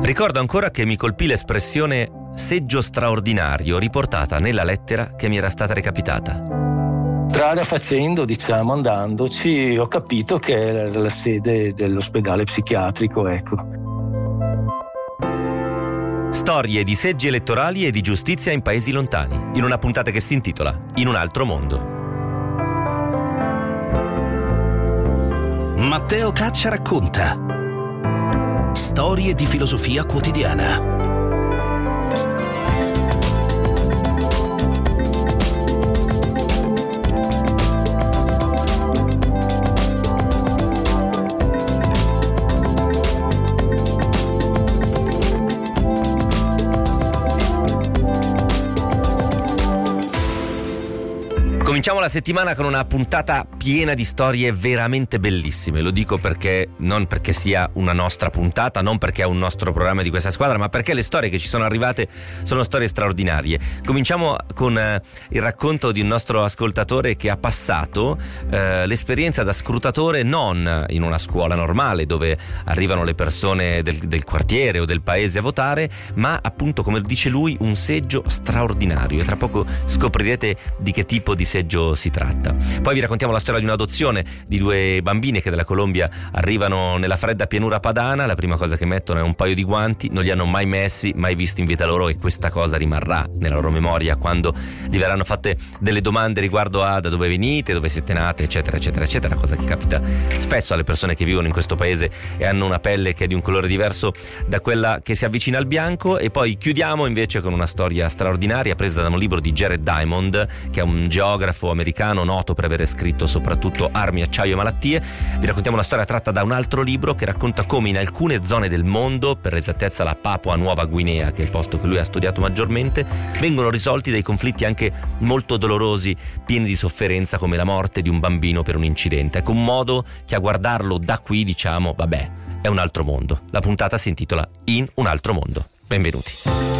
Ricordo ancora che mi colpì l'espressione seggio straordinario riportata nella lettera che mi era stata recapitata. Strada facendo, andandoci, ho capito che era la sede dell'ospedale psichiatrico, ecco. Storie di seggi elettorali e di giustizia in paesi lontani, in una puntata che si intitola In un altro mondo. Matteo Caccia racconta storie di filosofia quotidiana. Cominciamo la settimana con una puntata piena di storie veramente bellissime. Lo dico perché non perché sia una nostra puntata, non perché è un nostro programma di questa squadra, ma perché le storie che ci sono arrivate sono storie straordinarie. Cominciamo con il racconto di un nostro ascoltatore che ha passato l'esperienza da scrutatore non in una scuola normale dove arrivano le persone del quartiere o del paese a votare, ma appunto, come dice lui, un seggio straordinario, e tra poco scoprirete di che tipo di seggio si tratta. Poi vi raccontiamo la storia di un'adozione di due bambine che dalla Colombia arrivano nella fredda pianura padana. La prima cosa che mettono è un paio di guanti, non li hanno mai messi, mai visti in vita loro, e questa cosa rimarrà nella loro memoria quando gli verranno fatte delle domande riguardo a da dove venite, dove siete nate, eccetera eccetera eccetera, cosa che capita spesso alle persone che vivono in questo paese e hanno una pelle che è di un colore diverso da quella che si avvicina al bianco. E poi chiudiamo invece con una storia straordinaria presa da un libro di Jared Diamond, che è un geografo americano noto per aver scritto soprattutto Armi, acciaio e malattie. Vi raccontiamo una storia tratta da un altro libro che racconta come in alcune zone del mondo, per l'esattezza la Papua Nuova Guinea, che è il posto che lui ha studiato maggiormente, vengono risolti dei conflitti anche molto dolorosi, pieni di sofferenza, come la morte di un bambino per un incidente. Ecco, un modo che a guardarlo da qui diciamo, vabbè, è un altro mondo. La puntata si intitola In un altro mondo. Benvenuti.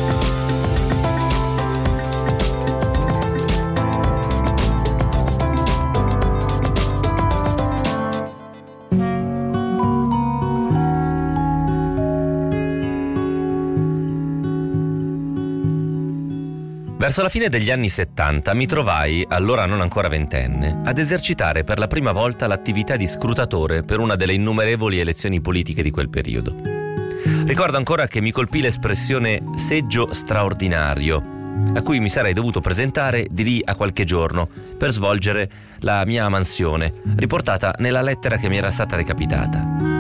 Verso la fine degli anni 70 mi trovai, allora non ancora ventenne, ad esercitare per la prima volta l'attività di scrutatore per una delle innumerevoli elezioni politiche di quel periodo. Ricordo ancora che mi colpì l'espressione seggio straordinario, a cui mi sarei dovuto presentare di lì a qualche giorno per svolgere la mia mansione, riportata nella lettera che mi era stata recapitata.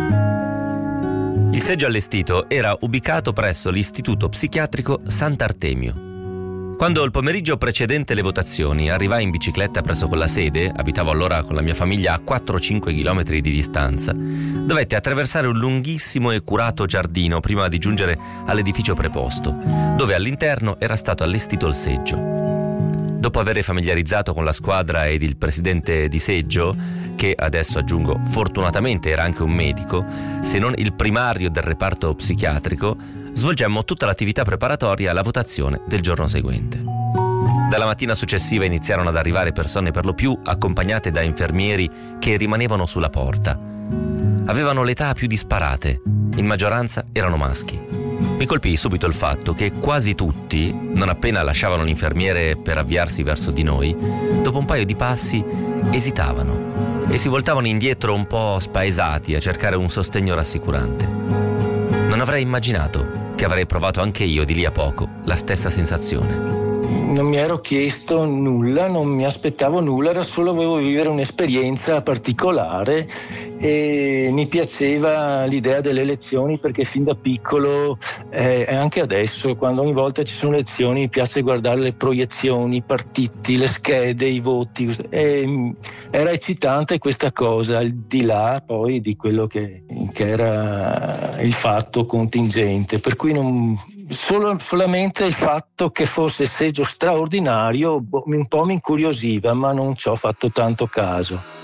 Il seggio allestito era ubicato presso l'istituto psichiatrico Sant'Artemio. Quando il pomeriggio precedente le votazioni arrivai in bicicletta presso quella sede, abitavo allora con la mia famiglia a 4-5 chilometri di distanza, dovetti attraversare un lunghissimo e curato giardino prima di giungere all'edificio preposto, dove all'interno era stato allestito il seggio. Dopo aver familiarizzato con la squadra ed il presidente di seggio, che adesso aggiungo fortunatamente era anche un medico, se non il primario del reparto psichiatrico, svolgemmo tutta l'attività preparatoria alla votazione del giorno seguente. Dalla mattina successiva iniziarono ad arrivare persone per lo più accompagnate da infermieri che rimanevano sulla porta. Avevano l'età più disparate, in maggioranza erano maschi. Mi colpì subito il fatto che quasi tutti, non appena lasciavano l'infermiere per avviarsi verso di noi, dopo un paio di passi esitavano e si voltavano indietro un po' spaesati a cercare un sostegno rassicurante. Non avrei immaginato che avrei provato anche io di lì a poco la stessa sensazione. Non mi ero chiesto nulla, non mi aspettavo nulla, era solo volevo vivere un'esperienza particolare e mi piaceva l'idea delle elezioni, perché fin da piccolo e anche adesso, quando ogni volta ci sono elezioni, mi piace guardare le proiezioni, i partiti, le schede, i voti, e era eccitante questa cosa, al di là poi di quello che era il fatto contingente, per cui solamente il fatto che fosse seggio straordinario un po' mi incuriosiva, ma non ci ho fatto tanto caso.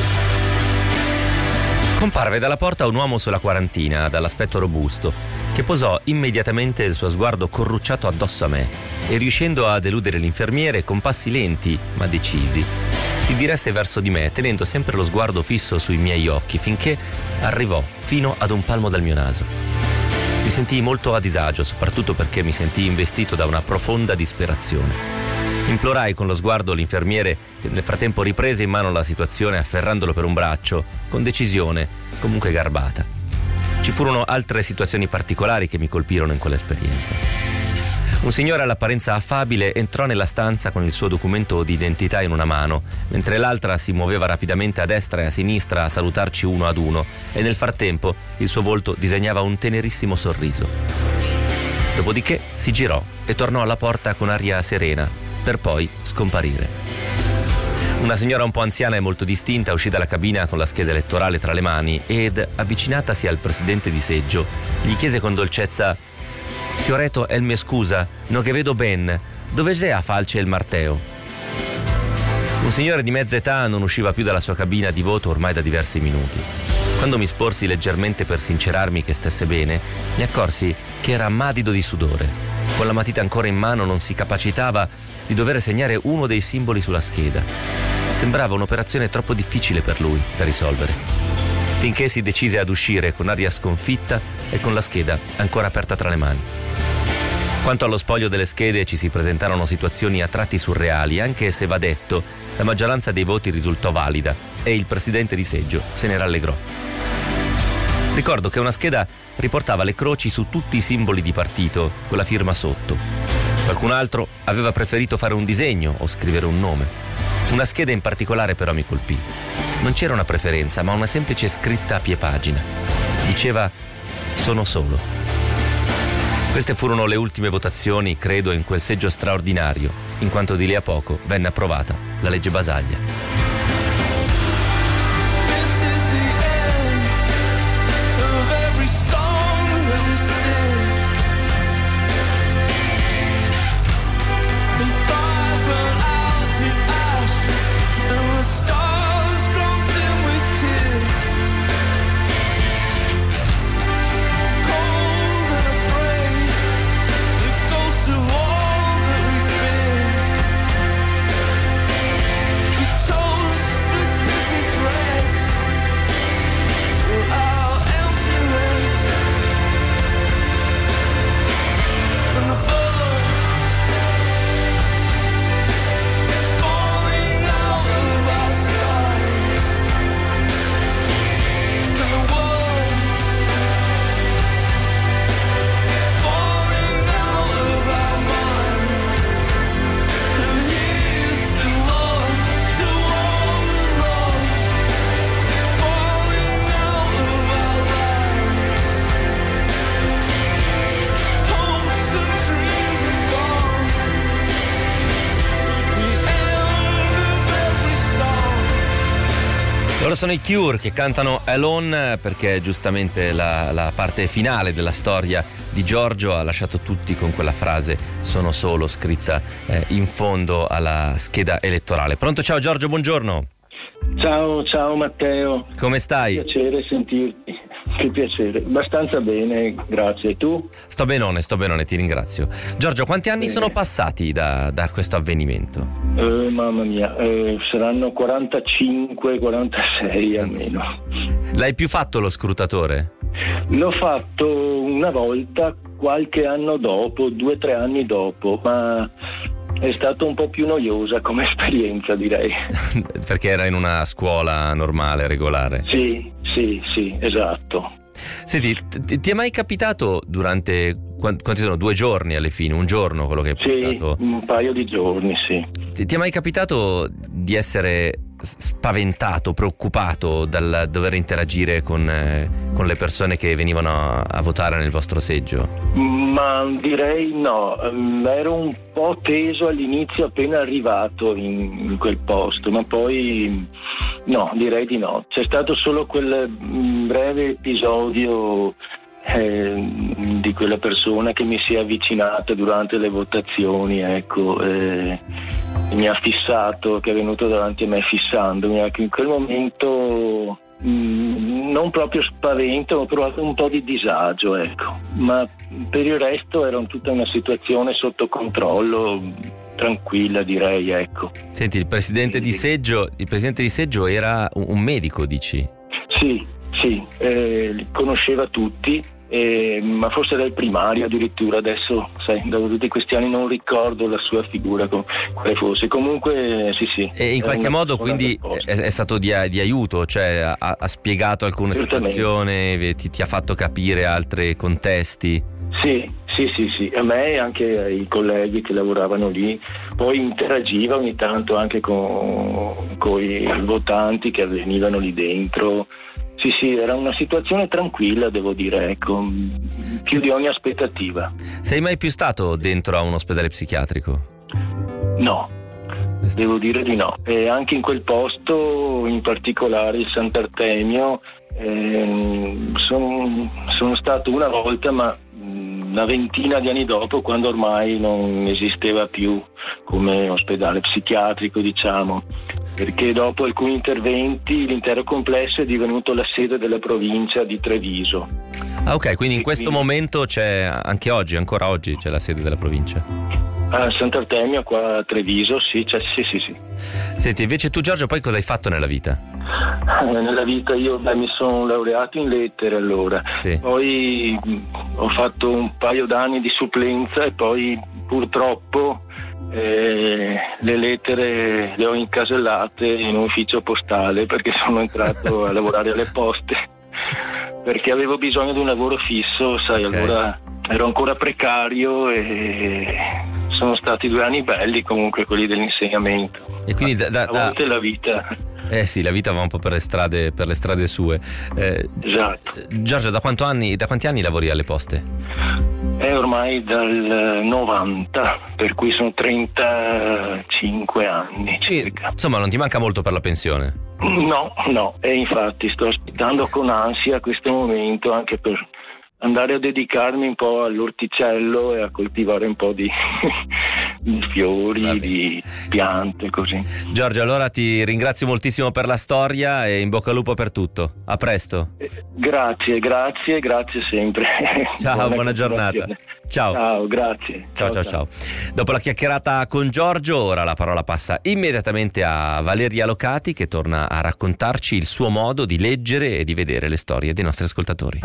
Comparve dalla porta un uomo sulla quarantina, dall'aspetto robusto, che posò immediatamente il suo sguardo corrucciato addosso a me e, riuscendo a deludere l'infermiere con passi lenti ma decisi, si diresse verso di me tenendo sempre lo sguardo fisso sui miei occhi finché arrivò fino ad un palmo dal mio naso. Mi sentii molto a disagio, soprattutto perché mi sentii investito da una profonda disperazione. Implorai con lo sguardo l'infermiere, che nel frattempo riprese in mano la situazione afferrandolo per un braccio, con decisione, comunque garbata. Ci furono altre situazioni particolari che mi colpirono in quell'esperienza. Un signore all'apparenza affabile entrò nella stanza con il suo documento di identità in una mano, mentre l'altra si muoveva rapidamente a destra e a sinistra a salutarci uno ad uno, e nel frattempo il suo volto disegnava un tenerissimo sorriso. Dopodiché si girò e tornò alla porta con aria serena, per poi scomparire. Una signora un po' anziana e molto distinta uscì dalla cabina con la scheda elettorale tra le mani ed, avvicinatasi al presidente di seggio, gli chiese con dolcezza: «Sioreto, me scusa, non che vedo ben, dove c'è a falce il marteo?» Un signore di mezza età non usciva più dalla sua cabina di voto ormai da diversi minuti. Quando mi sporsi leggermente per sincerarmi che stesse bene, mi accorsi che era madido di sudore. Con la matita ancora in mano non si capacitava di dover segnare uno dei simboli sulla scheda. Sembrava un'operazione troppo difficile per lui da risolvere, finché si decise ad uscire con aria sconfitta e con la scheda ancora aperta tra le mani. Quanto allo spoglio delle schede ci si presentarono situazioni a tratti surreali, anche se, va detto, la maggioranza dei voti risultò valida e il presidente di seggio se ne rallegrò. Ricordo che una scheda riportava le croci su tutti i simboli di partito con la firma sotto. Qualcun altro aveva preferito fare un disegno o scrivere un nome. Una scheda in particolare però mi colpì. Non c'era una preferenza, ma una semplice scritta a piepagina. Diceva: «Sono solo». Queste furono le ultime votazioni, credo, in quel seggio straordinario, in quanto di lì a poco venne approvata la legge Basaglia. Loro sono i Cure che cantano Alone, perché giustamente la parte finale della storia di Giorgio ha lasciato tutti con quella frase «sono solo» scritta in fondo alla scheda elettorale. Pronto? Ciao Giorgio, buongiorno. Ciao Matteo. Come stai? Piacere sentirti. Che piacere, abbastanza bene, grazie. E tu? Sto benone, ti ringrazio. Giorgio, quanti anni sono passati da questo avvenimento? Mamma mia, saranno 45, 46 almeno. L'hai più fatto lo scrutatore? L'ho fatto una volta, qualche anno dopo, 2 o 3 anni dopo, ma è stato un po' più noiosa come esperienza, direi. Perché era in una scuola normale, regolare? Sì, esatto. Senti, ti è mai capitato durante quanti sono? 2 giorni alle fine, un giorno quello che è passato? Sì, un paio di giorni, sì. Ti è mai capitato di essere spaventato, preoccupato dal dover interagire con le persone che venivano a votare nel vostro seggio? Ma direi no, ero un po' teso all'inizio appena arrivato in quel posto, ma poi no, direi di no. C'è stato solo quel breve episodio di quella persona che mi si è avvicinata durante le votazioni, ecco, mi ha fissato, che è venuto davanti a me fissandomi. Ecco, in quel momento non proprio spavento, ho provato un po' di disagio, ecco, ma per il resto era tutta una situazione sotto controllo, tranquilla, direi, ecco. Senti, il presidente di seggio era un medico, dici? Sì, conosceva tutti, ma forse era il primario addirittura. Adesso, sai, dopo tutti questi anni non ricordo la sua figura quale fosse. Comunque sì. E in qualche modo quindi è stato di aiuto, cioè ha spiegato alcune situazioni, ti ha fatto capire altri contesti? Sì, a me e anche ai colleghi che lavoravano lì. Poi interagiva ogni tanto anche con i votanti che venivano lì dentro. Sì, era una situazione tranquilla, devo dire, ecco, più di ogni aspettativa. Sei mai più stato dentro a un ospedale psichiatrico? No, devo dire di no. E anche in quel posto, in particolare il Sant'Artemio, sono stato una volta, ma una ventina di anni dopo, quando ormai non esisteva più come ospedale psichiatrico, diciamo, perché dopo alcuni interventi l'intero complesso è divenuto la sede della provincia di Treviso. Ah, ok, quindi in questo momento c'è, anche oggi, ancora oggi c'è la sede della provincia? A Sant'Artemio, qua a Treviso, sì. Senti, invece tu, Giorgio, poi cosa hai fatto nella vita? Nella vita io mi sono laureato in lettere allora, sì. Poi ho fatto un paio d'anni di supplenza e poi purtroppo le lettere le ho incasellate in un ufficio postale, perché sono entrato a lavorare alle poste perché avevo bisogno di un lavoro fisso, sai, okay. Allora ero ancora precario e sono stati 2 anni belli comunque quelli dell'insegnamento. E quindi a volte la vita... sì, la vita va un po' per le strade sue. Esatto. Giorgio, da quanti anni lavori alle poste? Ormai dal 90, per cui sono 35 anni circa. Insomma, non ti manca molto per la pensione? No, e infatti sto aspettando con ansia questo momento, anche per andare a dedicarmi un po' all'orticello e a coltivare un po' di fiori, di piante, così. Giorgio, allora ti ringrazio moltissimo per la storia e in bocca al lupo per tutto. A presto. Grazie sempre. Ciao, buona giornata. Ciao, grazie. Ciao. Dopo la chiacchierata con Giorgio, ora la parola passa immediatamente a Valeria Locati, che torna a raccontarci il suo modo di leggere e di vedere le storie dei nostri ascoltatori.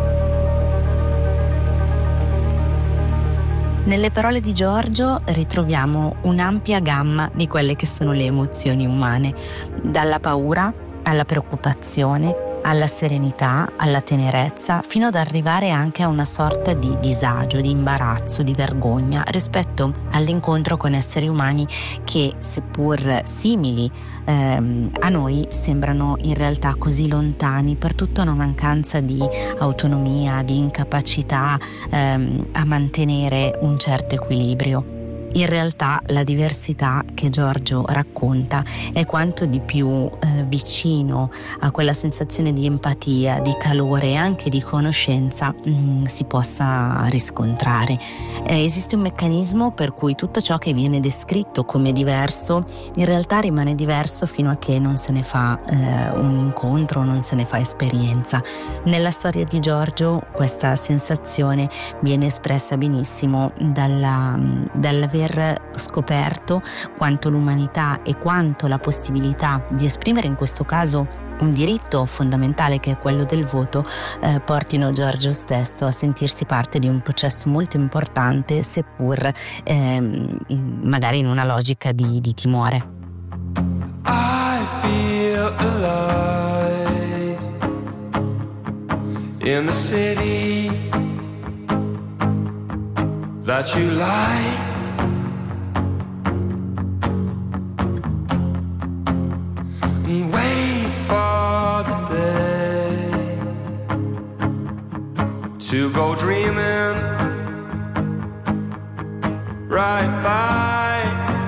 Nelle parole di Giorgio ritroviamo un'ampia gamma di quelle che sono le emozioni umane, dalla paura alla preoccupazione, alla serenità, alla tenerezza, fino ad arrivare anche a una sorta di disagio, di imbarazzo, di vergogna rispetto all'incontro con esseri umani che, seppur simili a noi, sembrano in realtà così lontani per tutta una mancanza di autonomia, di incapacità a mantenere un certo equilibrio. In realtà la diversità che Giorgio racconta è quanto di più vicino a quella sensazione di empatia, di calore e anche di conoscenza si possa riscontrare. Esiste un meccanismo per cui tutto ciò che viene descritto come diverso in realtà rimane diverso fino a che non se ne fa un incontro, non se ne fa esperienza. Nella storia di Giorgio questa sensazione viene espressa benissimo dall'aver scoperto quanto l'umanità e quanto la possibilità di esprimere in questo caso un diritto fondamentale che è quello del voto portino Giorgio stesso a sentirsi parte di un processo molto importante, seppur magari in una logica di timore. I feel alive in the city that you like. Wait for the day to go dreaming right by.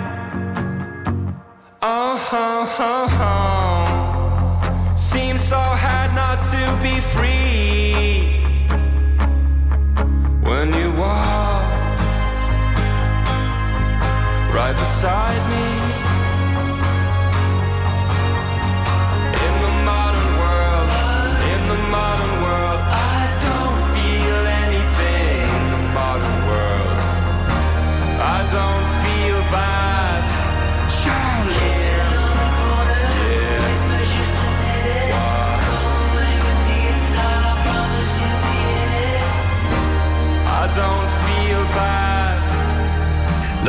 Seems so hard not to be free when you walk right beside me. Don't feel bad, Charlie. Yeah. What?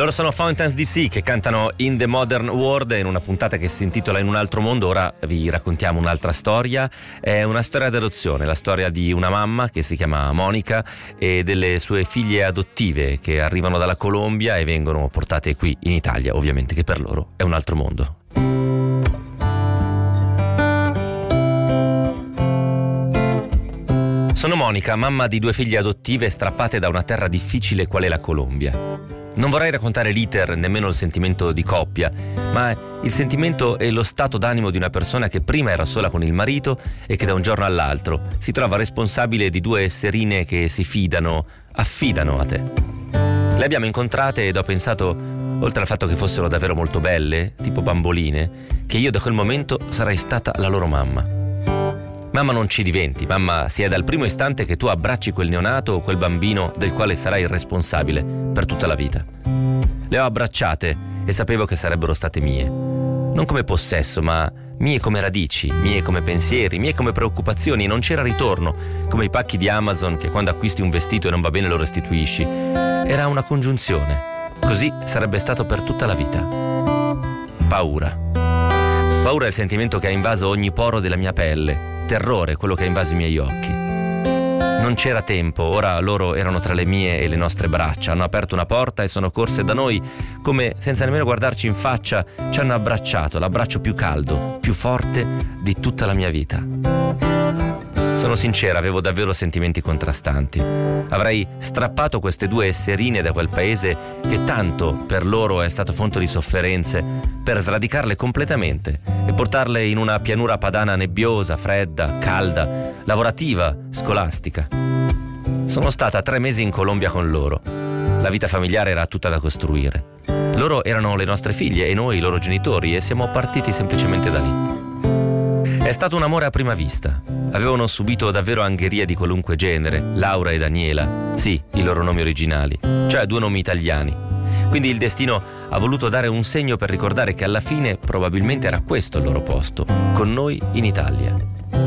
Loro sono Fountains DC che cantano In the Modern World in una puntata che si intitola In un altro mondo. Ora vi raccontiamo un'altra storia, è una storia d'adozione, la storia di una mamma che si chiama Monica e delle sue figlie adottive che arrivano dalla Colombia e vengono portate qui in Italia, ovviamente che per loro è un altro mondo. Sono Monica, mamma di 2 figlie adottive strappate da una terra difficile qual è la Colombia. Non vorrei raccontare l'iter, nemmeno il sentimento di coppia, ma il sentimento e lo stato d'animo di una persona che prima era sola con il marito e che da un giorno all'altro si trova responsabile di 2 esserine che si affidano a te. Le abbiamo incontrate ed ho pensato, oltre al fatto che fossero davvero molto belle, tipo bamboline, che io da quel momento sarei stata la loro mamma. Mamma non ci diventi, mamma sia dal primo istante che tu abbracci quel neonato o quel bambino del quale sarai il responsabile per tutta la vita. Le ho abbracciate e sapevo che sarebbero state mie. Non come possesso, ma mie come radici, mie come pensieri, mie come preoccupazioni. Non c'era ritorno, come i pacchi di Amazon che quando acquisti un vestito e non va bene lo restituisci. Era una congiunzione. Così sarebbe stato per tutta la vita. Paura. Paura è il sentimento che ha invaso ogni poro della mia pelle. Terrore, quello che ha invaso i miei occhi. Non c'era tempo, ora loro erano tra le mie e le nostre braccia, hanno aperto una porta e sono corse da noi come, senza nemmeno guardarci in faccia, ci hanno abbracciato, l'abbraccio più caldo, più forte di tutta la mia vita. Sono sincera, avevo davvero sentimenti contrastanti. Avrei strappato queste 2 esserine da quel paese che tanto per loro è stato fonte di sofferenze, per sradicarle completamente e portarle in una pianura padana nebbiosa, fredda, calda, lavorativa, scolastica. Sono stata 3 mesi in Colombia con loro. La vita familiare era tutta da costruire. Loro erano le nostre figlie e noi i loro genitori e siamo partiti semplicemente da lì. È stato un amore a prima vista. Avevano subito davvero angherie di qualunque genere, Laura e Daniela, sì, i loro nomi originali, cioè 2 nomi italiani. Quindi il destino ha voluto dare un segno per ricordare che alla fine probabilmente era questo il loro posto, con noi in Italia.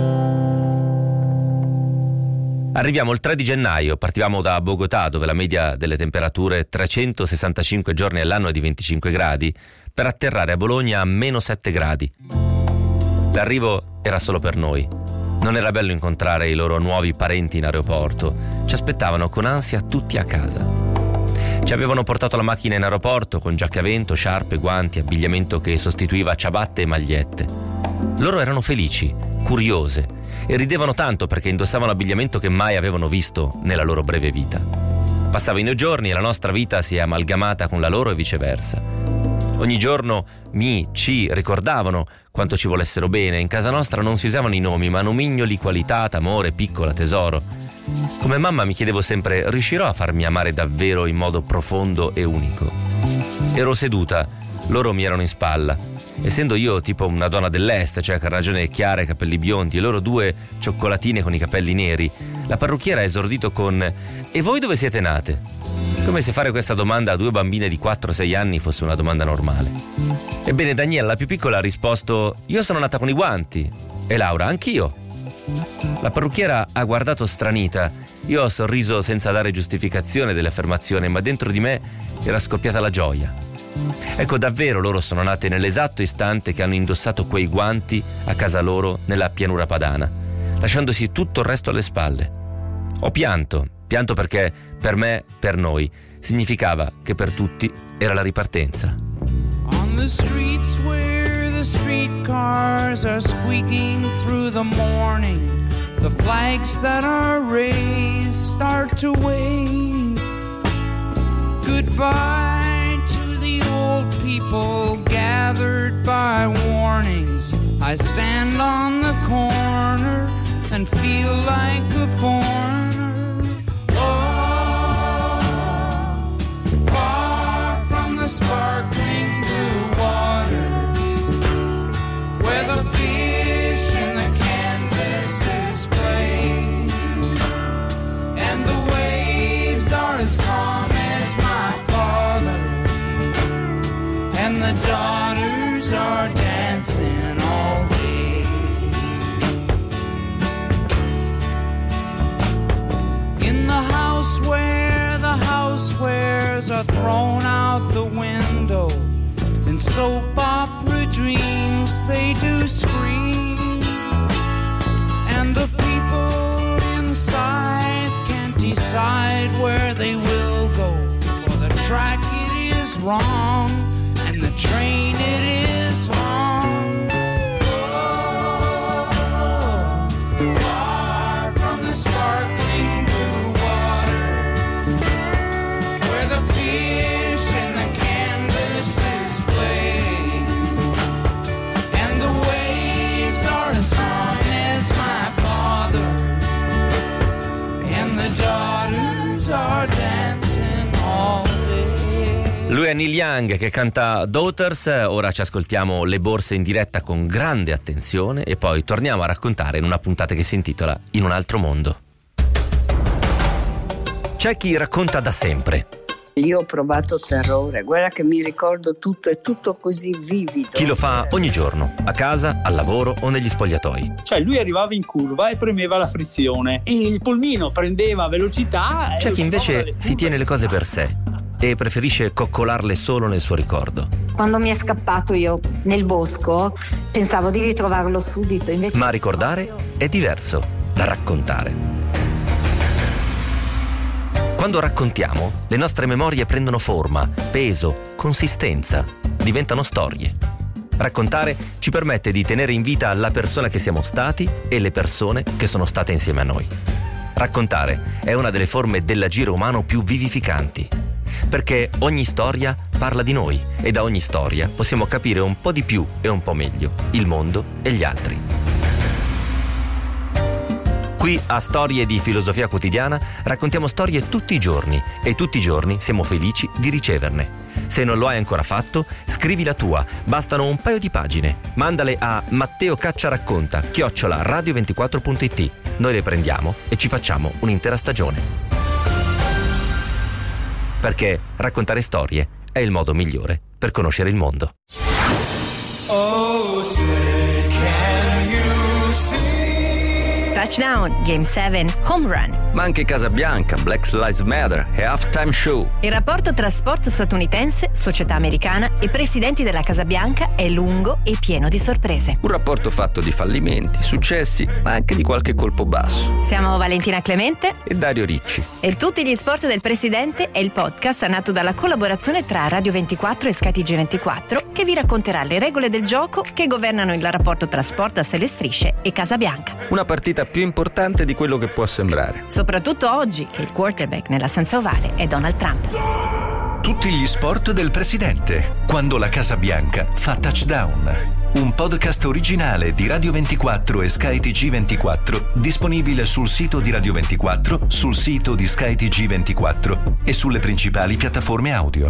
Arriviamo il 3 di gennaio, partivamo da Bogotà, dove la media delle temperature 365 giorni all'anno è di 25 gradi, per atterrare a Bologna a meno 7 gradi. L'arrivo era solo per noi. Non era bello incontrare i loro nuovi parenti in aeroporto. Ci aspettavano con ansia tutti a casa. Ci avevano portato la macchina in aeroporto con giacche a vento, sciarpe, guanti, abbigliamento che sostituiva ciabatte e magliette. Loro erano felici, curiose e ridevano tanto perché indossavano abbigliamento che mai avevano visto nella loro breve vita. Passavano i giorni e la nostra vita si è amalgamata con la loro e viceversa. Ogni giorno ci ricordavano quanto ci volessero bene. In casa nostra non si usavano i nomi, ma nomignoli, qualità, amore, piccola, tesoro. Come mamma mi chiedevo sempre, riuscirò a farmi amare davvero in modo profondo e unico? Ero seduta, loro mi erano in spalla. Essendo io tipo una donna dell'est, cioè carnagione chiara e capelli biondi, e loro 2 cioccolatine con i capelli neri, la parrucchiera ha esordito con «E voi dove siete nate?» Come se fare questa domanda a 2 bambine di 4-6 anni fosse una domanda normale. Ebbene Daniela, la più piccola, ha risposto «Io sono nata con i guanti». E Laura «Anch'io». La parrucchiera ha guardato stranita. Io ho sorriso senza dare giustificazione dell'affermazione, ma dentro di me era scoppiata la gioia. Ecco, davvero loro sono nate nell'esatto istante che hanno indossato quei guanti a casa loro nella pianura padana, lasciandosi tutto il resto alle spalle. Ho pianto perché per me, per noi, significava che per tutti era la ripartenza. On the streets where the streetcars are squeaking through the morning, the flags that are raised start to wave. Goodbye to the old people gathered by warnings. I stand on the corner and feel like a foreigner. Sparkling blue water, where the fish in the canvases play, and the waves are as calm as my father, and the daughters are dancing all day. are thrown out the window. In soap opera dreams they do scream, and the people inside can't decide where they will go. For the track it is wrong, and the train it is long. Far from the sparkling blue water, where the fish and the canvases play, and the waves are as calm as my father, and the daughters are dancing all day. Lui è Neil Young che canta Daughters. Ora ci ascoltiamo Le Borse in diretta con grande attenzione e poi torniamo a raccontare in una puntata che si intitola In un altro mondo. C'è chi racconta da sempre. Io ho provato terrore, guarda che mi ricordo tutto, è tutto così vivido. Chi lo fa ogni giorno, a casa, al lavoro o negli spogliatoi. Cioè lui arrivava in curva e premeva la frizione e il pulmino prendeva velocità. C'è chi invece si tiene le cose per sé e preferisce coccolarle solo nel suo ricordo. Quando mi è scappato io nel bosco pensavo di ritrovarlo subito. Invece Ma ricordare è diverso da raccontare. Quando raccontiamo, le nostre memorie prendono forma, peso, consistenza, diventano storie. Raccontare ci permette di tenere in vita la persona che siamo stati e le persone che sono state insieme a noi. Raccontare è una delle forme dell'agire umano più vivificanti, perché ogni storia parla di noi e da ogni storia possiamo capire un po' di più e un po' meglio il mondo e gli altri. Qui a Storie di Filosofia Quotidiana raccontiamo storie tutti i giorni e tutti i giorni siamo felici di riceverne. Se non lo hai ancora fatto, scrivi la tua, bastano un paio di pagine. Mandale a matteocacciaracconta@radio24.it. Noi le prendiamo e ci facciamo un'intera stagione. Perché raccontare storie è il modo migliore per conoscere il mondo. Oh, say, can you see? Touchdown, Game 7, Home Run. Ma anche Casabianca, Black Lives Matter e Halftime Show. Il rapporto tra sport statunitense, società americana e presidenti della Casa Bianca è lungo e pieno di sorprese. Un rapporto fatto di fallimenti, successi, ma anche di qualche colpo basso. Siamo Valentina Clemente e Dario Ricci. E Tutti gli sport del presidente è il podcast nato dalla collaborazione tra Radio 24 e SkyTG 24 che vi racconterà le regole del gioco che governano il rapporto tra sport a sé le strisce e Casa Bianca. Una partita più importante di quello che può sembrare. Soprattutto oggi che il quarterback nella stanza ovale è Donald Trump. Tutti gli sport del presidente, quando la Casa Bianca fa touchdown. Un podcast originale di Radio 24 e SkyTG 24, disponibile sul sito di Radio 24, sul sito di SkyTG 24 e sulle principali piattaforme audio.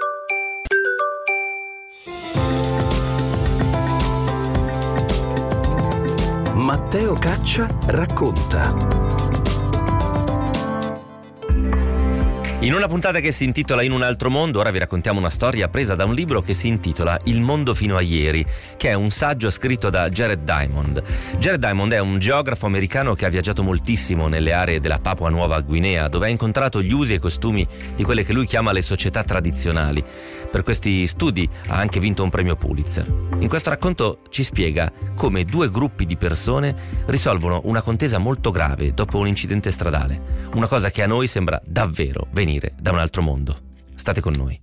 Matteo Caccia racconta. In una puntata che si intitola In un altro mondo, ora vi raccontiamo una storia presa da un libro che si intitola Il mondo fino a ieri, che è un saggio scritto da Jared Diamond. Jared Diamond è un geografo americano che ha viaggiato moltissimo nelle aree della Papua Nuova Guinea, dove ha incontrato gli usi e costumi di quelle che lui chiama le società tradizionali. Per questi studi ha anche vinto un premio Pulitzer. In questo racconto ci spiega come due gruppi di persone risolvono una contesa molto grave dopo un incidente stradale, una cosa che a noi sembra davvero venire da un altro mondo. State con noi.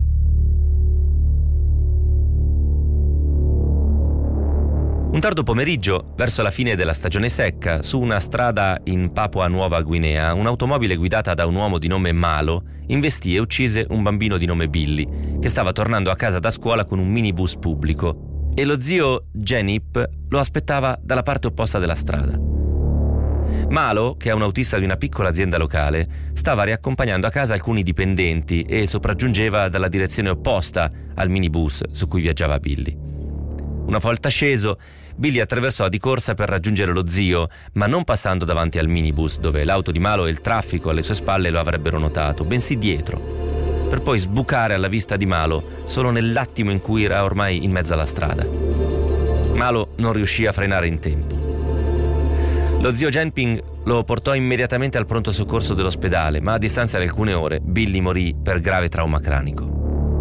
Un tardo pomeriggio, verso la fine della stagione secca, su una strada in Papua Nuova Guinea, un'automobile guidata da un uomo di nome Malo investì e uccise un bambino di nome Billy, che stava tornando a casa da scuola con un minibus pubblico, e lo zio Genip lo aspettava dalla parte opposta della strada. Malo, che è un autista di una piccola azienda locale, stava riaccompagnando a casa alcuni dipendenti e sopraggiungeva dalla direzione opposta al minibus su cui viaggiava Billy. Una volta sceso, Billy attraversò di corsa per raggiungere lo zio, ma non passando davanti al minibus, dove l'auto di Malo e il traffico alle sue spalle lo avrebbero notato, bensì dietro, per poi sbucare alla vista di Malo solo nell'attimo in cui era ormai in mezzo alla strada. Malo non riuscì a frenare in tempo. Lo zio Genping lo portò immediatamente al pronto soccorso dell'ospedale, ma a distanza di alcune ore Billy morì per grave trauma cranico.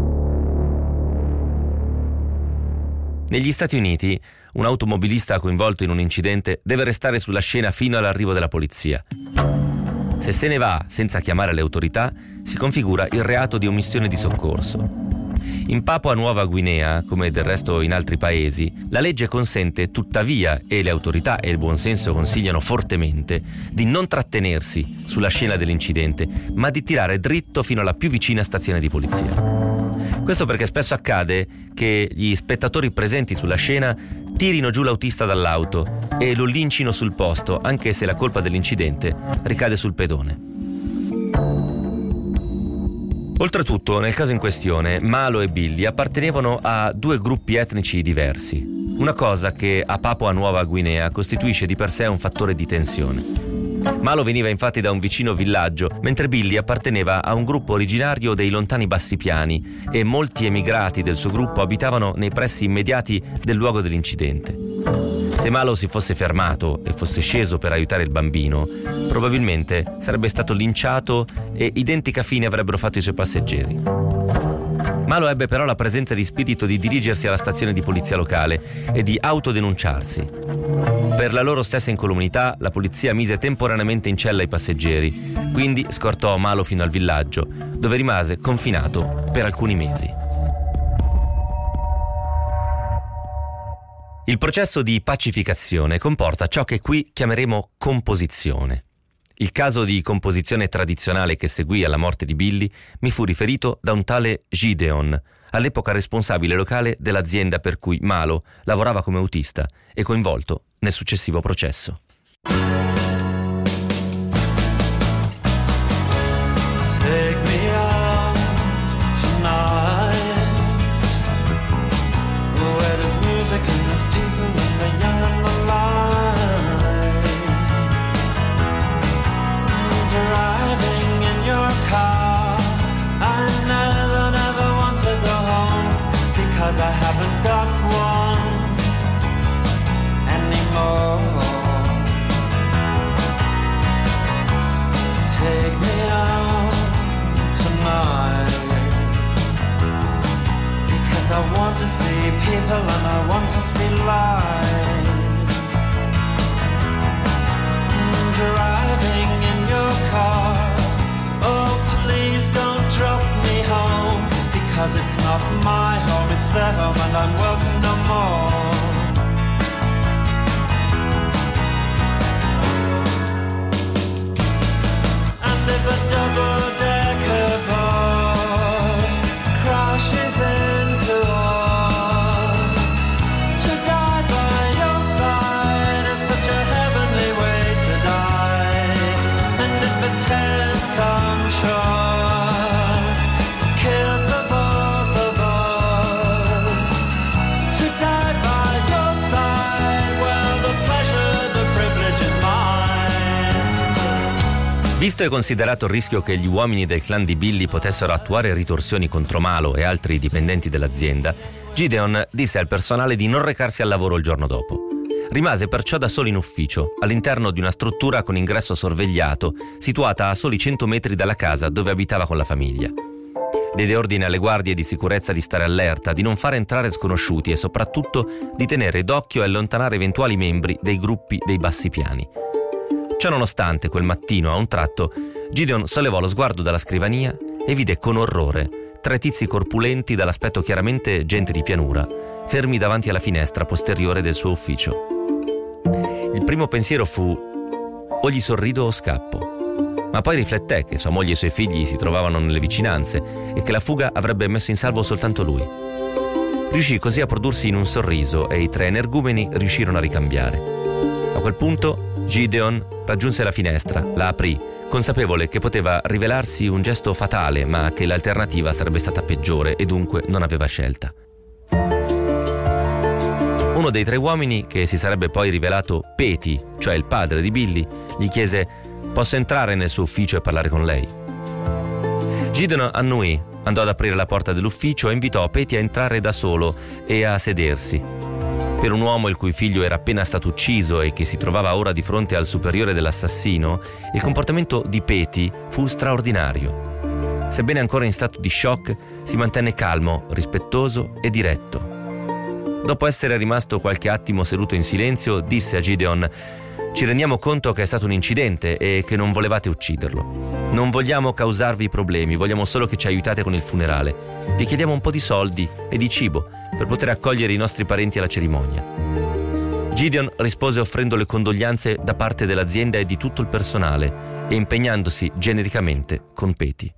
Negli Stati Uniti, un automobilista coinvolto in un incidente deve restare sulla scena fino all'arrivo della polizia. Se se ne va senza chiamare le autorità, si configura il reato di omissione di soccorso. In Papua Nuova Guinea, come del resto in altri paesi, la legge consente tuttavia, e le autorità e il buonsenso consigliano fortemente, di non trattenersi sulla scena dell'incidente, ma di tirare dritto fino alla più vicina stazione di polizia. Questo perché spesso accade che gli spettatori presenti sulla scena tirino giù l'autista dall'auto e lo lincino sul posto, anche se la colpa dell'incidente ricade sul pedone. Oltretutto, nel caso in questione, Malo e Billy appartenevano a due gruppi etnici diversi, una cosa che a Papua Nuova Guinea costituisce di per sé un fattore di tensione. Malo veniva infatti da un vicino villaggio, mentre Billy apparteneva a un gruppo originario dei lontani Bassi Piani e molti emigrati del suo gruppo abitavano nei pressi immediati del luogo dell'incidente. Se Malo si fosse fermato e fosse sceso per aiutare il bambino, probabilmente sarebbe stato linciato e identica fine avrebbero fatto i suoi passeggeri. Malo ebbe però la presenza di spirito di dirigersi alla stazione di polizia locale e di autodenunciarsi. Per la loro stessa incolumità, la polizia mise temporaneamente in cella i passeggeri, quindi scortò Malo fino al villaggio, dove rimase confinato per alcuni mesi. Il processo di pacificazione comporta ciò che qui chiameremo composizione. Il caso di composizione tradizionale che seguì alla morte di Billy mi fu riferito da un tale Gideon, all'epoca responsabile locale dell'azienda per cui Malo lavorava come autista e coinvolto nel successivo processo. Take me out tonight, where there's music and there's people and the young and the light. Driving in your car, I never want to go home, because I haven't got one anymore. Take me out tonight, because I want to see people and I want to see light. Driving in your car, oh please don't drop me home, because it's not my home, it's their home and I'm welcome no more. And if a double-decker bus crashes into us, to die by your side is such a heavenly way to die. And if a 10-ton truck kills the both of us, to die by your side, well, the pleasure, the privilege is mine. Visto e considerato il rischio che gli uomini del clan di Billy potessero attuare ritorsioni contro Malo e altri dipendenti dell'azienda, Gideon disse al personale di non recarsi al lavoro il giorno dopo. Rimase perciò da solo in ufficio, all'interno di una struttura con ingresso sorvegliato, situata a soli 100 metri dalla casa dove abitava con la famiglia. Diede ordine alle guardie di sicurezza di stare allerta, di non far entrare sconosciuti e soprattutto di tenere d'occhio e allontanare eventuali membri dei gruppi dei Bassi Piani. Ciononostante, quel mattino, a un tratto, Gideon sollevò lo sguardo dalla scrivania e vide con orrore 3 tizi corpulenti dall'aspetto chiaramente gente di pianura, fermi davanti alla finestra posteriore del suo ufficio. Il primo pensiero fu: o gli sorrido o scappo. Ma poi rifletté che sua moglie e i suoi figli si trovavano nelle vicinanze e che la fuga avrebbe messo in salvo soltanto lui. Riuscì così a prodursi in un sorriso e i 3 energumeni riuscirono a ricambiare. A quel punto Gideon raggiunse la finestra, la aprì, consapevole che poteva rivelarsi un gesto fatale, ma che l'alternativa sarebbe stata peggiore e dunque non aveva scelta. Uno dei 3 uomini, che si sarebbe poi rivelato Peti, cioè il padre di Billy, gli chiese: «Posso entrare nel suo ufficio e parlare con lei?» Gideon annuì, andò ad aprire la porta dell'ufficio e invitò Peti a entrare da solo e a sedersi. Per un uomo il cui figlio era appena stato ucciso e che si trovava ora di fronte al superiore dell'assassino, il comportamento di Petey fu straordinario. Sebbene ancora in stato di shock, si mantenne calmo, rispettoso e diretto. Dopo essere rimasto qualche attimo seduto in silenzio, disse a Gideon: «Ci rendiamo conto che è stato un incidente e che non volevate ucciderlo. Non vogliamo causarvi problemi, vogliamo solo che ci aiutate con il funerale. Vi chiediamo un po' di soldi e di cibo per poter accogliere i nostri parenti alla cerimonia». Gideon rispose offrendo le condoglianze da parte dell'azienda e di tutto il personale e impegnandosi genericamente con Petey.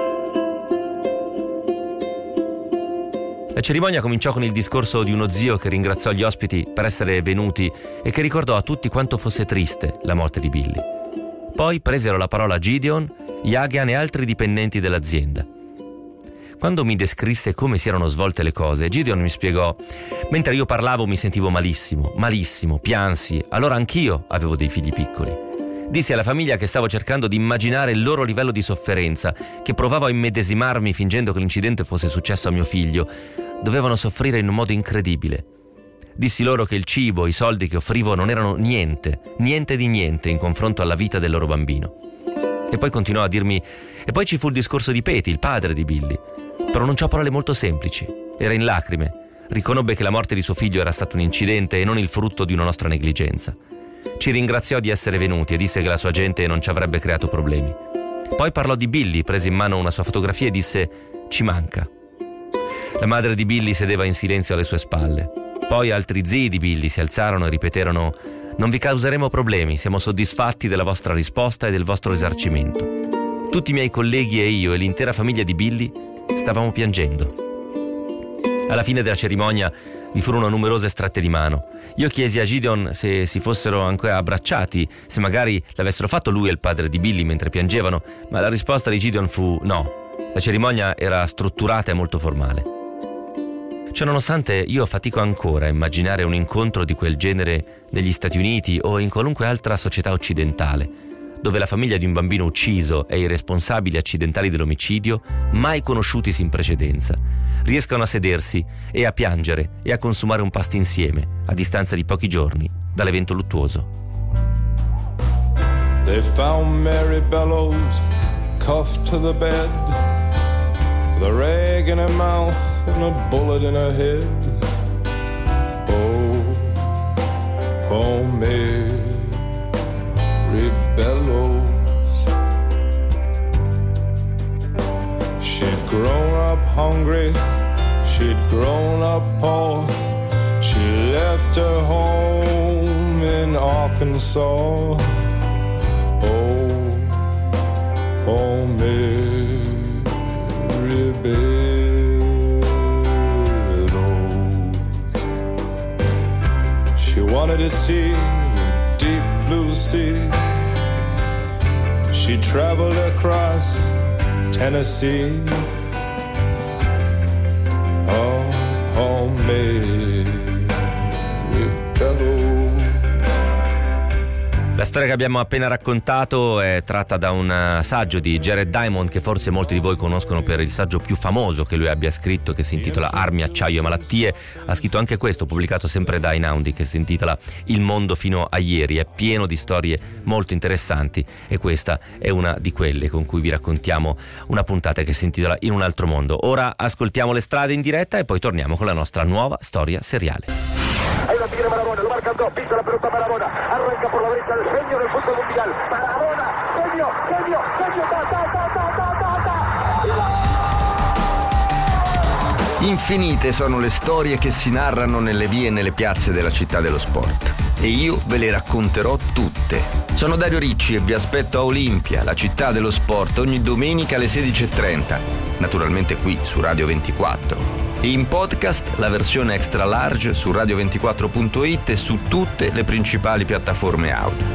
La cerimonia cominciò con il discorso di uno zio che ringraziò gli ospiti per essere venuti e che ricordò a tutti quanto fosse triste la morte di Billy. Poi presero la parola Gideon, Jagan e altri dipendenti dell'azienda. Quando mi descrisse come si erano svolte le cose, Gideon mi spiegò: «Mentre io parlavo mi sentivo malissimo, piansi, allora anch'io avevo dei figli piccoli. Dissi alla famiglia che stavo cercando di immaginare il loro livello di sofferenza, che provavo a immedesimarmi fingendo che l'incidente fosse successo a mio figlio. Dovevano soffrire in un modo incredibile. Dissi loro che il cibo, i soldi che offrivo non erano niente di niente in confronto alla vita del loro bambino». E poi continuò a dirmi: «E poi ci fu il discorso di Petey, il padre di Billy. Pronunciò parole molto semplici, era in lacrime, riconobbe che la morte di suo figlio era stato un incidente e non il frutto di una nostra negligenza. Ci ringraziò di essere venuti e disse che la sua gente non ci avrebbe creato problemi. Poi parlò di Billy, prese in mano una sua fotografia e disse: "Ci manca". La madre di Billy sedeva in silenzio alle sue spalle. Poi altri zii di Billy si alzarono e ripeterono: "Non vi causeremo problemi, siamo soddisfatti della vostra risposta e del vostro risarcimento". Tutti i miei colleghi e io e l'intera famiglia di Billy stavamo piangendo. Alla fine della cerimonia vi furono numerose strette di mano. Io chiesi a Gideon se si fossero ancora abbracciati, se magari l'avessero fatto lui e il padre di Billy mentre piangevano, ma la risposta di Gideon fu no. La cerimonia era strutturata e molto formale. Ciononostante, io fatico ancora a immaginare un incontro di quel genere negli Stati Uniti o in qualunque altra società occidentale, dove la famiglia di un bambino ucciso e i responsabili accidentali dell'omicidio, mai conosciutisi in precedenza, riescano a sedersi e a piangere e a consumare un pasto insieme a distanza di pochi giorni dall'evento luttuoso. They found Mary Bellows cuffed to the bed, with a rag in her mouth and a bullet in her head. Oh, Mary Bellows. She'd grown up hungry, she'd grown up poor. She left her home in Arkansas. Oh, Mary Bellows. She wanted to see the deep blue sea. She traveled across Tennessee. Oh, Mary Bellows. La storia che abbiamo appena raccontato è tratta da un saggio di Jared Diamond, che forse molti di voi conoscono per il saggio più famoso che lui abbia scritto, che si intitola Armi, acciaio e malattie. Ha scritto anche questo, pubblicato sempre da Einaudi, che si intitola Il mondo fino a ieri. È pieno di storie molto interessanti e questa è una di quelle con cui vi raccontiamo una puntata che si intitola In un altro mondo. Ora ascoltiamo Le strade in diretta e poi torniamo con la nostra nuova storia seriale. Ahí la tiene Maradona, lo marca el 2, pisa la pelota Maradona, arranca por la derecha el genio del fútbol mundial. Maradona, genio, Infinite sono le storie che si narrano nelle vie e nelle piazze della città dello sport. E io ve le racconterò tutte. Sono Dario Ricci e vi aspetto a Olimpia, la città dello sport, ogni domenica alle 16:30. Naturalmente qui su Radio 24. E in podcast la versione extra large su radio24.it e su tutte le principali piattaforme audio.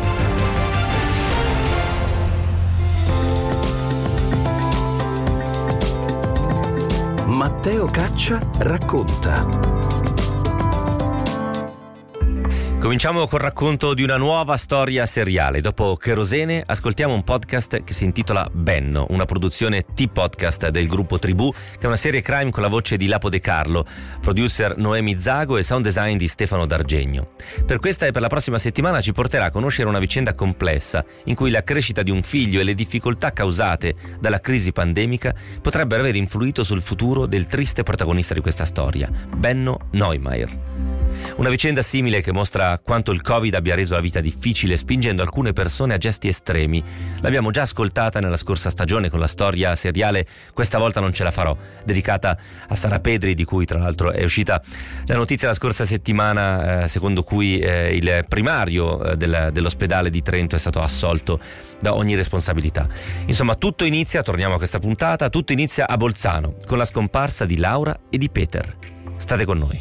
Matteo Caccia racconta. Cominciamo col racconto di una nuova storia seriale. Dopo Cherosene ascoltiamo un podcast che si intitola Benno, una produzione T-Podcast del gruppo Tribù, che è una serie crime con la voce di Lapo De Carlo, producer Noemi Zago e sound design di Stefano D'Argenio. Per questa e per la prossima settimana ci porterà a conoscere una vicenda complessa in cui la crescita di un figlio e le difficoltà causate dalla crisi pandemica potrebbero aver influito sul futuro del triste protagonista di questa storia, Benno Neumayer. Una vicenda simile che mostra quanto il Covid abbia reso la vita difficile, spingendo alcune persone a gesti estremi. L'abbiamo già ascoltata nella scorsa stagione con la storia seriale Questa volta non ce la farò, dedicata a Sara Pedri, di cui tra l'altro è uscita la notizia la scorsa settimana secondo cui il primario dell'ospedale di Trento è stato assolto da ogni responsabilità. Insomma, tutto inizia, torniamo a questa puntata, tutto inizia a Bolzano con la scomparsa di Laura e di Peter. State con noi.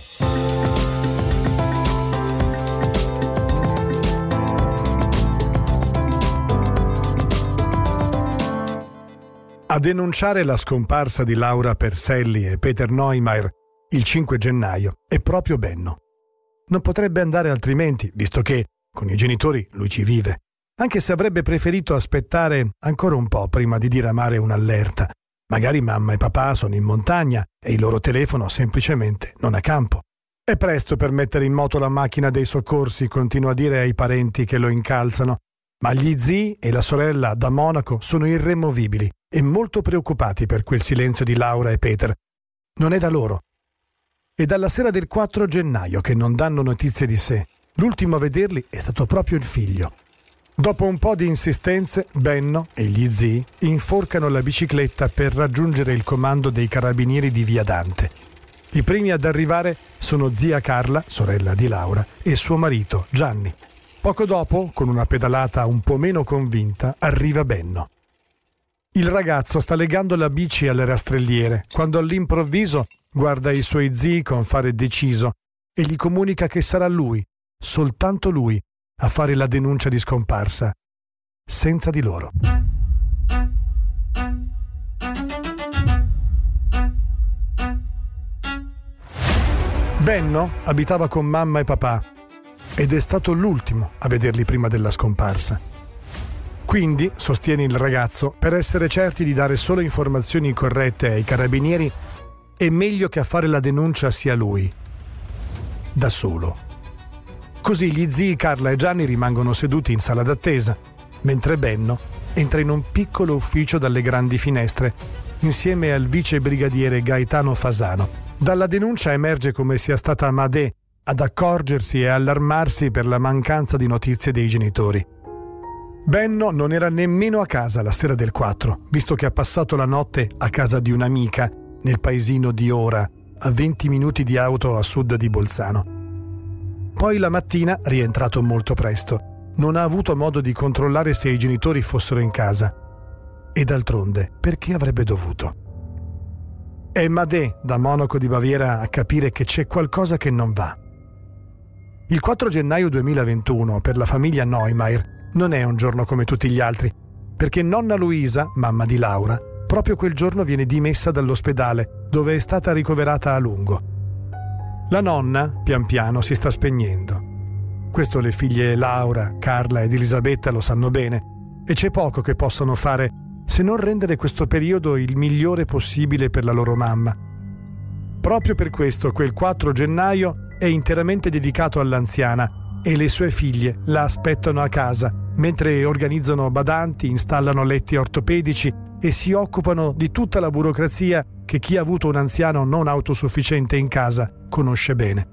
A denunciare la scomparsa di Laura Perselli e Peter Neumayer il 5 gennaio è proprio Benno. Non potrebbe andare altrimenti, visto che, con i genitori, lui ci vive, anche se avrebbe preferito aspettare ancora un po' prima di diramare un'allerta. Magari mamma e papà sono in montagna e il loro telefono semplicemente non ha campo. È presto per mettere in moto la macchina dei soccorsi, continua a dire ai parenti che lo incalzano, ma gli zii e la sorella da Monaco sono irremovibili e molto preoccupati per quel silenzio di Laura e Peter. Non è da loro. È dalla sera del 4 gennaio che non danno notizie di sé. L'ultimo a vederli è stato proprio il figlio. Dopo un po' di insistenze, Benno e gli zii inforcano la bicicletta per raggiungere il comando dei carabinieri di Via Dante. I primi ad arrivare sono zia Carla, sorella di Laura, e suo marito, Gianni. Poco dopo, con una pedalata un po' meno convinta, arriva Benno. Il ragazzo sta legando la bici alle rastrelliere, quando all'improvviso guarda i suoi zii con fare deciso e gli comunica che sarà lui, soltanto lui, a fare la denuncia di scomparsa, senza di loro. Benno abitava con mamma e papà ed è stato l'ultimo a vederli prima della scomparsa. Quindi, sostiene il ragazzo, per essere certi di dare solo informazioni corrette ai carabinieri, è meglio che a fare la denuncia sia lui, da solo. Così gli zii Carla e Gianni rimangono seduti in sala d'attesa, mentre Benno entra in un piccolo ufficio dalle grandi finestre, insieme al vice brigadiere Gaetano Fasano. Dalla denuncia emerge come sia stata Madè ad accorgersi e allarmarsi per la mancanza di notizie dei genitori. Benno non era nemmeno a casa la sera del 4, visto che ha passato la notte a casa di un'amica nel paesino di Ora, a 20 minuti di auto a sud di Bolzano. Poi la mattina, rientrato molto presto, non ha avuto modo di controllare se i genitori fossero in casa. E d'altronde, perché avrebbe dovuto? È Madè, da Monaco di Baviera, a capire che c'è qualcosa che non va. Il 4 gennaio 2021, per la famiglia Neumayer, non è un giorno come tutti gli altri, perché nonna Luisa, mamma di Laura, proprio quel giorno viene dimessa dall'ospedale, dove è stata ricoverata a lungo. La nonna, pian piano, si sta spegnendo. Questo le figlie Laura, Carla ed Elisabetta lo sanno bene, e c'è poco che possano fare se non rendere questo periodo il migliore possibile per la loro mamma. Proprio per questo quel 4 gennaio è interamente dedicato all'anziana e le sue figlie la aspettano a casa, mentre organizzano badanti, installano letti ortopedici e si occupano di tutta la burocrazia che chi ha avuto un anziano non autosufficiente in casa conosce bene.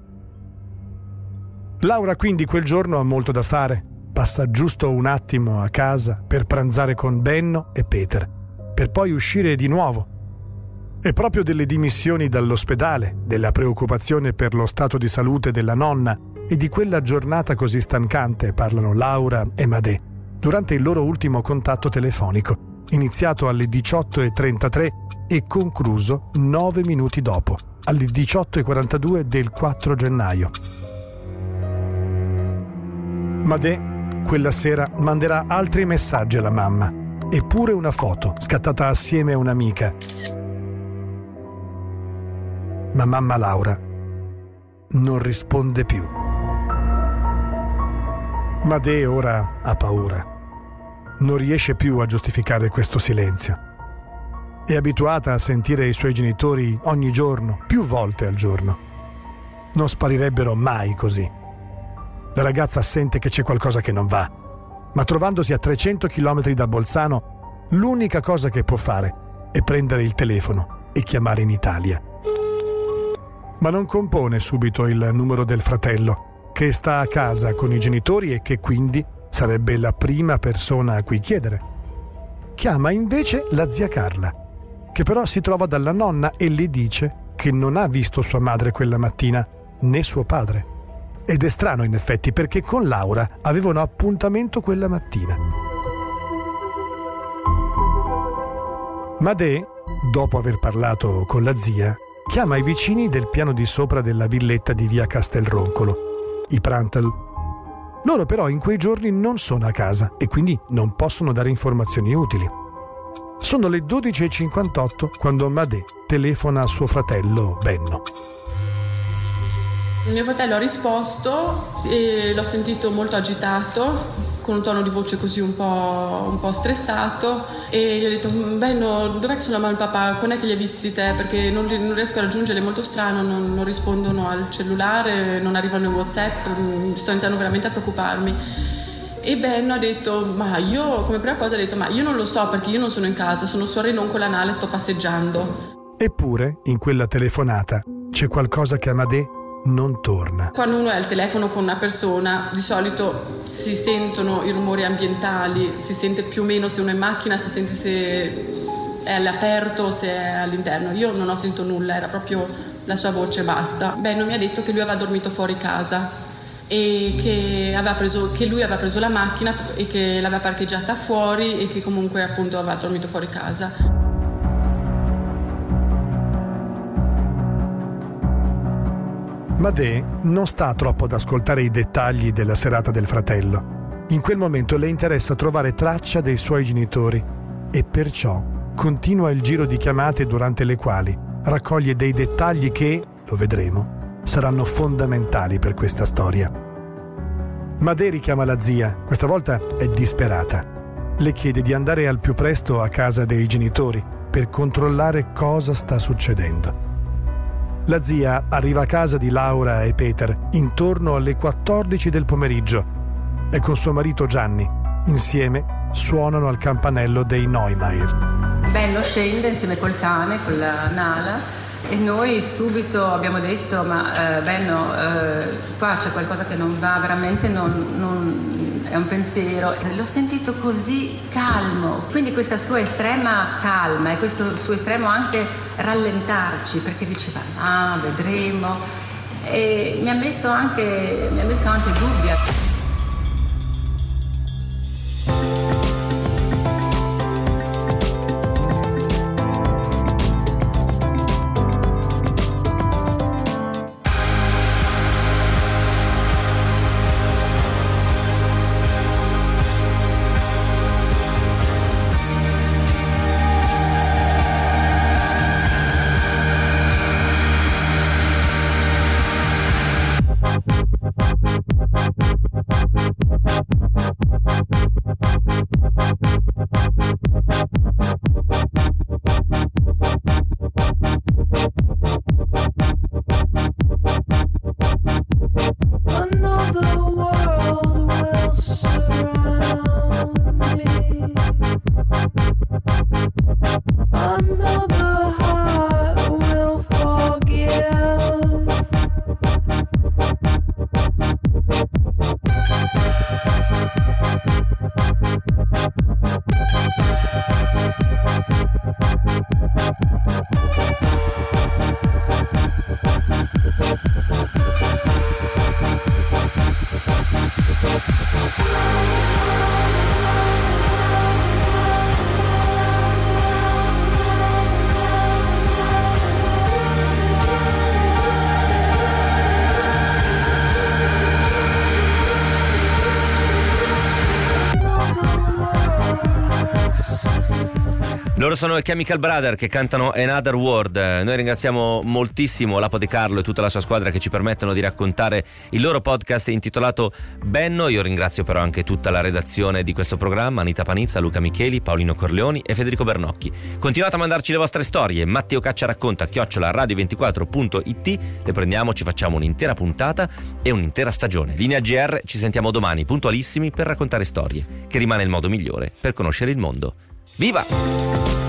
Laura quindi quel giorno ha molto da fare. Passa giusto un attimo a casa per pranzare con Benno e Peter, per poi uscire di nuovo. È proprio delle dimissioni dall'ospedale, della preoccupazione per lo stato di salute della nonna e di quella giornata così stancante parlano Laura e Madè durante il loro ultimo contatto telefonico, iniziato alle 18:33 e concluso 9 minuti dopo, alle 18:42 del 4 gennaio. Madè quella sera manderà altri messaggi alla mamma e pure una foto scattata assieme a un'amica. Ma mamma Laura non risponde più. Madè ora ha paura. Non riesce più a giustificare questo silenzio. È abituata a sentire i suoi genitori ogni giorno, più volte al giorno. Non sparirebbero mai così. La ragazza sente che c'è qualcosa che non va, ma trovandosi a 300 km da Bolzano, l'unica cosa che può fare è prendere il telefono e chiamare in Italia. Ma non compone subito il numero del fratello, che sta a casa con i genitori e che quindi sarebbe la prima persona a cui chiedere. Chiama invece la zia Carla, che però si trova dalla nonna e le dice che non ha visto sua madre quella mattina, né suo padre. Ed è strano in effetti, perché con Laura avevano appuntamento quella mattina. Madè, dopo aver parlato con la zia, chiama i vicini del piano di sopra della villetta di via Castelroncolo, i Prantl. Loro però in quei giorni non sono a casa e quindi non possono dare informazioni utili. Sono le 12:58 quando Madè telefona a suo fratello Benno. Mio fratello ha risposto e l'ho sentito molto agitato, con un tono di voce così un po' stressato, e gli ho detto: Benno, dov'è che sono la mamma e il papà? Quando è che li hai visti te? Perché non riesco a raggiungerli, è molto strano, non rispondono al cellulare, non arrivano in WhatsApp, sto iniziando veramente a preoccuparmi. E Benno ha detto: ma io, come prima cosa ha detto, ma io non lo so perché io non sono in casa, sono su Arenoncola Anale, sto passeggiando. Eppure in quella telefonata c'è qualcosa che a Madè non torna. Quando uno è al telefono con una persona, di solito si sentono i rumori ambientali, si sente più o meno se uno è in macchina, si sente se è all'aperto o se è all'interno. Io non ho sentito nulla, era proprio la sua voce, basta. Benno mi ha detto che lui aveva dormito fuori casa e che lui aveva preso la macchina e che l'aveva parcheggiata fuori e che comunque appunto aveva dormito fuori casa. Madè non sta troppo ad ascoltare i dettagli della serata del fratello. In quel momento le interessa trovare traccia dei suoi genitori e perciò continua il giro di chiamate durante le quali raccoglie dei dettagli che, lo vedremo, saranno fondamentali per questa storia. Madè richiama la zia, questa volta è disperata. Le chiede di andare al più presto a casa dei genitori per controllare cosa sta succedendo. La zia arriva a casa di Laura e Peter intorno alle 14 del pomeriggio e con suo marito Gianni, insieme, suonano al campanello dei Neumayer. Benno scende insieme col cane, con la Nala, e noi subito abbiamo detto: ma Benno, qua c'è qualcosa che non va, veramente non è un pensiero. L'ho sentito così calmo, quindi questa sua estrema calma e questo suo estremo anche rallentarci, perché diceva vedremo, e mi ha messo anche dubbio. Loro sono i Chemical Brothers che cantano Another World. Noi ringraziamo moltissimo Lapo De Carlo e tutta la sua squadra che ci permettono di raccontare il loro podcast intitolato Benno. Io ringrazio però anche tutta la redazione di questo programma, Anita Panizza, Luca Micheli, Paolino Corleoni e Federico Bernocchi. Continuate a mandarci le vostre storie, Matteo Caccia racconta @radio24.it. Le prendiamo, ci facciamo un'intera puntata e un'intera stagione. Linea GR, ci sentiamo domani puntualissimi per raccontare storie, che rimane il modo migliore per conoscere il mondo. Viva!